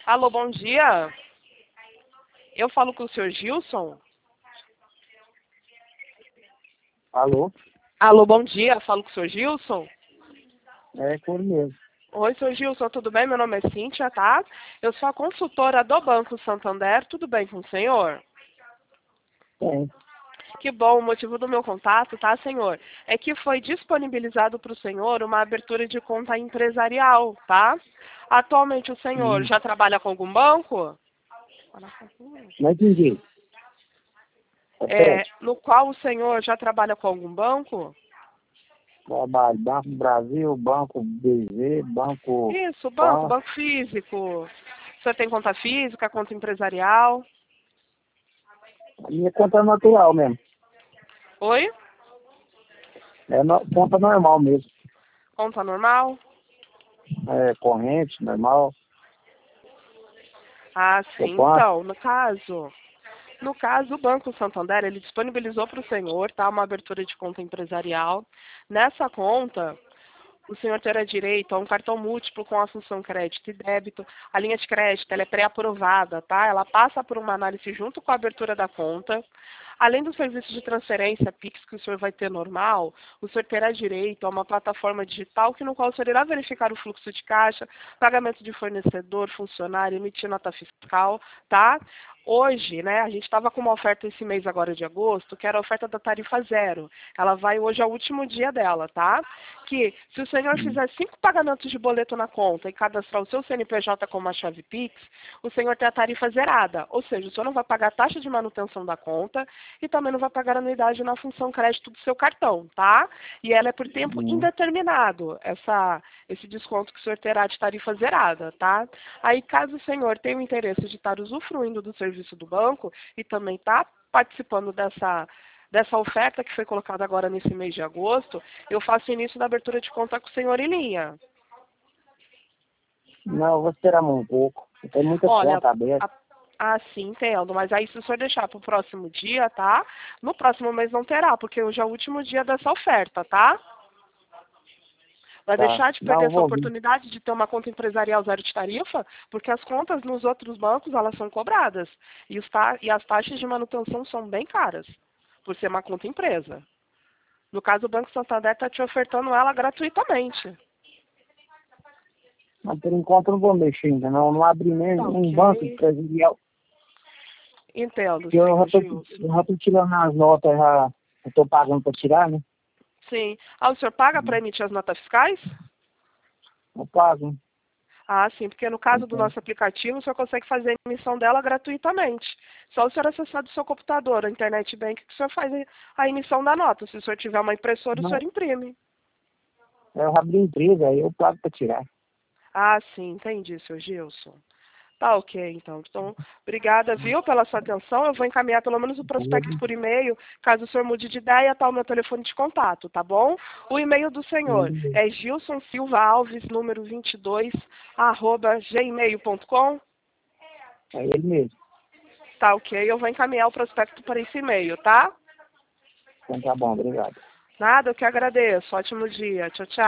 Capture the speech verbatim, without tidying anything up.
Alô, bom dia. Eu falo com o senhor Gilson. Alô? Alô, bom dia. Falo com o senhor Gilson. É com ele mesmo. Oi, senhor Gilson, tudo bem? Meu nome é Cíntia, tá? Eu sou a consultora do Banco Santander. Tudo bem com o senhor? Tem. Que bom, o motivo do meu contato, tá, senhor? É que foi disponibilizado para o senhor uma abertura de conta empresarial, tá? Atualmente o senhor Hum. já trabalha com algum banco? Não entendi. É, Repete. no qual o senhor já trabalha com algum banco? Trabalho. Banco do Brasil, Banco B Z, Banco Isso, banco, Pan. banco físico. Você tem conta física, conta empresarial? A minha conta é natural mesmo. Oi? É no, conta normal mesmo. Conta normal? É corrente, normal. Ah, sim. Poupança. Então, no caso, no caso, o Banco Santander, ele disponibilizou para o senhor, tá, uma abertura de conta empresarial. Nessa conta, o senhor terá direito a um cartão múltiplo com a função crédito e débito. A linha de crédito, ela é pré-aprovada, tá? Ela passa por uma análise junto com a abertura da conta. Além do serviço de transferência Pix que o senhor vai ter normal, o senhor terá direito a uma plataforma digital que no qual o senhor irá verificar o fluxo de caixa, pagamento de fornecedor, funcionário, emitir nota fiscal, tá? Hoje, né, a gente estava com uma oferta esse mês agora de agosto, que era a oferta da tarifa zero. Ela vai hoje ao último dia dela, tá? Que se o senhor Hum. fizer cinco pagamentos de boleto na conta e cadastrar o seu C N P J como uma chave Pix, o senhor tem a tarifa zerada. Ou seja, o senhor não vai pagar a taxa de manutenção da conta e também não vai pagar anuidade na função crédito do seu cartão, tá? E ela é por tempo Hum. indeterminado, essa, esse desconto que o senhor terá de tarifa zerada, tá? Aí, caso o senhor tenha o interesse de estar usufruindo do serviço do banco e também está participando dessa, dessa oferta que foi colocada agora nesse mês de agosto, eu faço início da abertura de conta com o senhor em linha. Não, eu vou esperar um pouco. Tem muita Olha, conta aberta. a- ah, sim, entendo. Mas aí se o senhor deixar para o próximo dia, tá? No próximo mês não terá, porque hoje é o último dia dessa oferta, tá? Vai Tá. deixar de Não, perder eu essa vou vir. oportunidade de ter uma conta empresarial zero de tarifa, porque as contas nos outros bancos, elas são cobradas. E, os ta- e as taxas de manutenção são bem caras, por ser uma conta empresa. No caso, o Banco Santander está te ofertando ela gratuitamente. Mas por enquanto eu não vou mexer ainda. Não, não abri nem Tá um banco ok. empresarial. Entendo, Que eu já senhor tô, Gilson. eu já tô tirando as notas, já. Eu tô pagando para tirar, né? Sim. Ah, o senhor paga para emitir as notas fiscais? Eu pago. Ah, sim, porque no caso do Então, nosso aplicativo, o senhor consegue fazer a emissão dela gratuitamente. Só o senhor acessar do seu computador, a internet bank, que o senhor faz a emissão da nota. Se o senhor tiver uma impressora, o não, senhor imprime. eu abri empresa, aí eu pago para tirar. Ah, sim, entendi, senhor Gilson. Tá ok, então. Então, obrigada, viu, pela sua atenção. Eu vou encaminhar pelo menos o prospecto por e-mail, caso o senhor mude de ideia, tá o meu telefone de contato, tá bom? O e-mail do senhor é gilson silva alves, número vinte e dois, arroba gmail ponto com. É ele mesmo. Tá ok, eu vou encaminhar o prospecto para esse e-mail, tá? Então tá bom, obrigado. Nada, eu que agradeço. Ótimo dia. Tchau, tchau.